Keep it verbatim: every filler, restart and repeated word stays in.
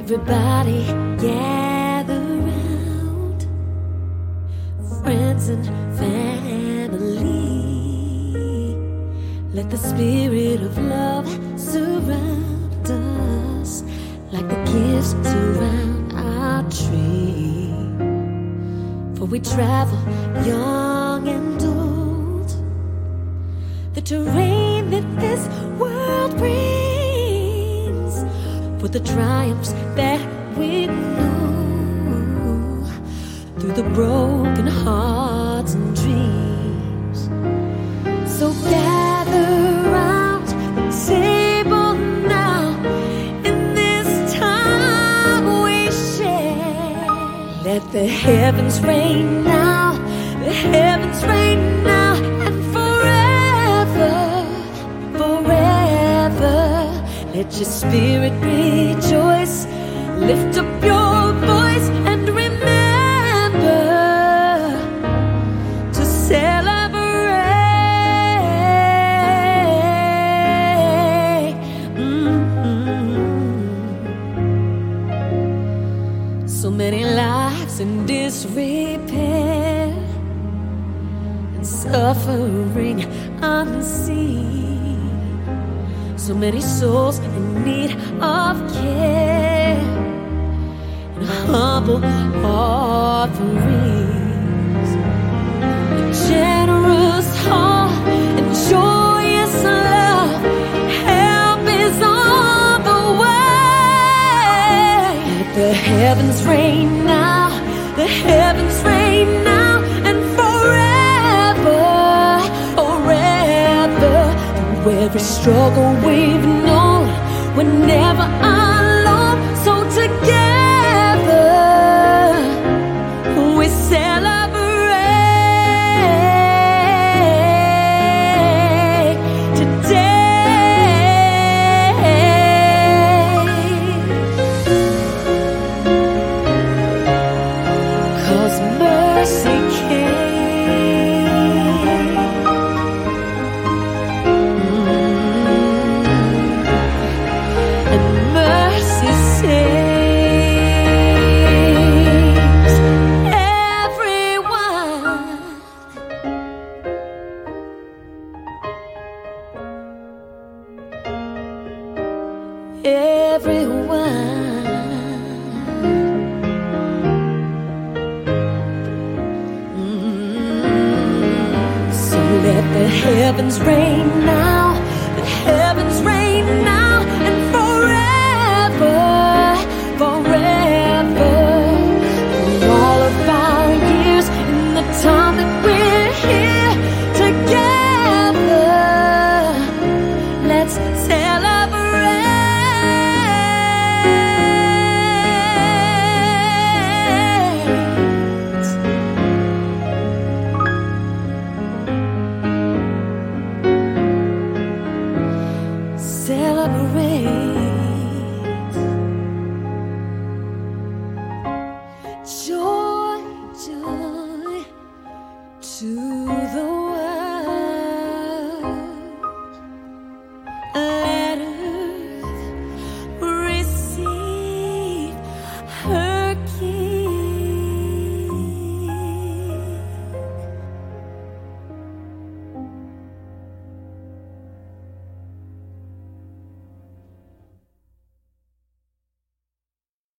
Everybody gather round, friends and family. Let the spirit of love surround us like the gifts surround our tree. For we travel young and old, the terrain that this world brings, for the triumphs that we know, through the broken hearts and dreams. So gather round the table now, in this time we share. Let the heavens rain now, the heavens rain now, and forever, forever. Let your spirit rejoice, lift up your voice and remember to celebrate. Mm-hmm. So many lives in disrepair and suffering unseen. So many souls in need of care and humble offerings. A generous heart and joyous love, help is on the way. Let the heavens rain now, the heavens rain now, and forever, forever. Every struggle we've known, we're never alone. So together we celebrate today. 'Cause mercy came everyone. Mm-hmm. So let the heavens rain now, the heavens rain now, and forever, forever. For all of our years in the time that we're here together, let's celebrate. Celebrate.